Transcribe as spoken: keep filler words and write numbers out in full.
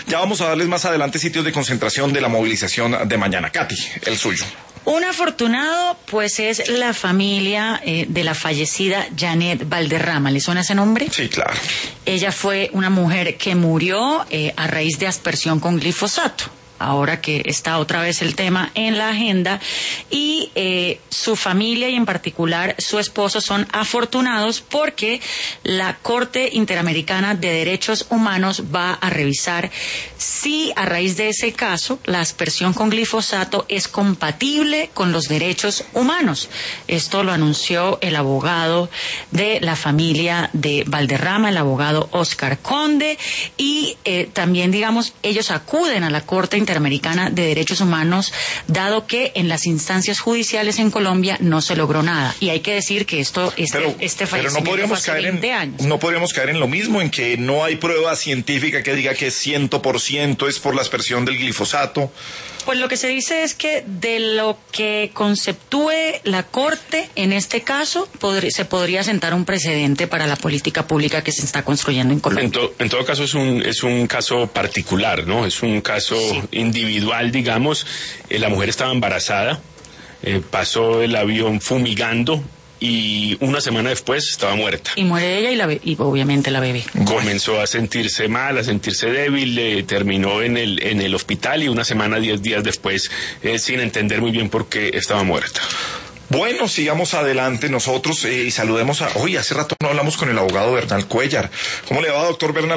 Ya vamos a darles más adelante sitios de concentración de la movilización de mañana. Katy, el suyo. Un afortunado, pues, es la familia eh, de la fallecida Janet Valderrama. ¿Le suena ese nombre? Sí, claro. Ella fue una mujer que murió eh, a raíz de aspersión con glifosato. Ahora que está otra vez el tema en la agenda, y eh, su familia y en particular su esposo son afortunados porque la Corte Interamericana de Derechos Humanos va a revisar si a raíz de ese caso la aspersión con glifosato es compatible con los derechos humanos. Esto lo anunció el abogado de la familia de Valderrama, el abogado Oscar Conde, y eh, también, digamos, ellos acuden a la Corte Interamericana de Derechos Humanos, dado que en las instancias judiciales en Colombia no se logró nada. Y hay que decir que esto, este, pero, este fallecimiento pero no podríamos fue hace caer veinte en, años. No podríamos caer en lo mismo, en que no hay prueba científica que diga que cien por ciento es por la aspersión del glifosato. Pues lo que se dice es que de lo que conceptúe la Corte, en este caso, podr- se podría sentar un precedente para la política pública que se está construyendo en Colombia. En, to- en todo caso es un es un caso particular, ¿no? Es un caso sí. individual, digamos. Eh, la mujer estaba embarazada, eh, pasó el avión fumigando y una semana después estaba muerta. Y muere ella y, la be- y obviamente la bebé. Comenzó a sentirse mal, a sentirse débil, eh, terminó en el en el hospital y una semana, diez días después, eh, sin entender muy bien por qué estaba muerta. Bueno, sigamos adelante nosotros eh, y saludemos a... Oye, hace rato no hablamos con el abogado Bernal Cuellar. ¿Cómo le va, doctor Bernal?